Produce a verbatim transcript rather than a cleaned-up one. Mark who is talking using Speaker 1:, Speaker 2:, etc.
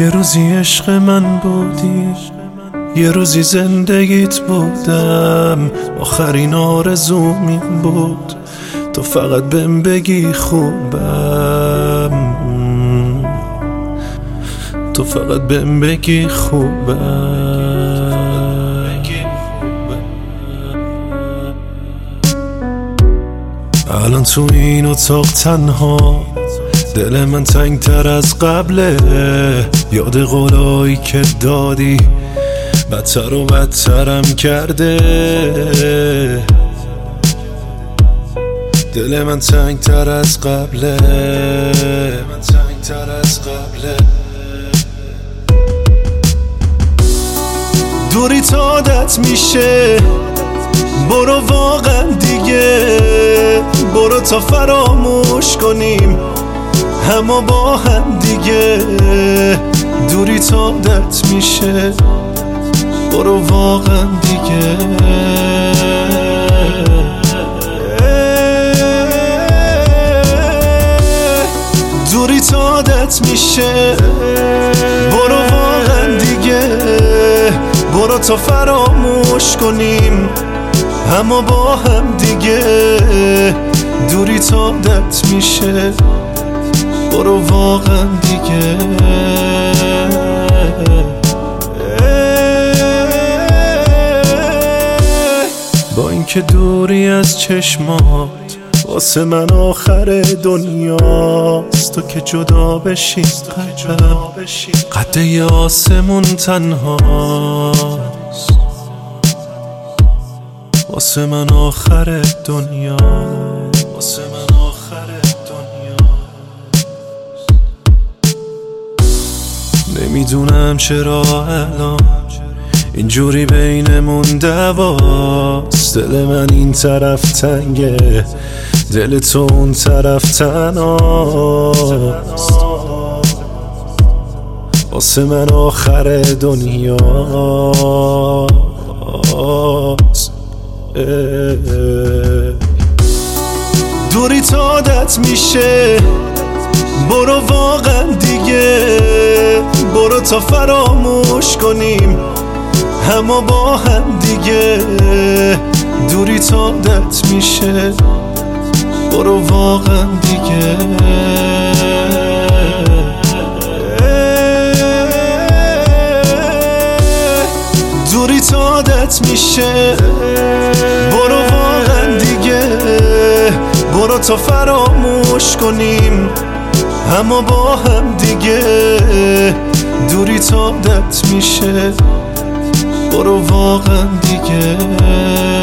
Speaker 1: یه روزی عشق من بودی، یه روزی زندگیت بودم، آخرین آرزوم این بود تو فقط بهم بگی خوبم، تو فقط بهم بگی خوبم. الان تو این اتاق تنها، دل من تنگ تر از قبله، یاد قولایی که دادی بدتر و بدترم کرده. دل من تنگ تر از قبله، من تنگ تر از قبله. دوری تا عادت میشه، برو واقعا دیگه، برو تا فراموش کنیم همه با هم دیگه. دوری تا عادت میشه، برو واقعا دیگه. دوری تا عادت میشه، برو واقعا دیگه، برو تا فراموش کنیم همه با هم دیگه. دوری تا عادت میشه، برو واقعا دیگه. با اینکه دوری از چشمات واسه من آخر دنیاست، تو که جدا بشی قلبم قد آسمون تنهاست، واسه من آخر دنیا، واسه من آخر دنیا. نمیدونم چرا الان اینجوری بینمون دواست، دل من این طرف تنگه، دل تو اون طرف تنهاست، واسه من آخر دنیاست. دوری تا عادت میشه، برو واقعا دیگه، برو تا فراموش کنیم همه با هم دیگه. دوری تا عادت میشه، برو واقعا دیگه. دوری تا عادت میشه، برو واقعا دیگه، برو تا فراموش کنیم همه با هم دیگه. دوری تا عادت میشه، برو واقعا دیگه.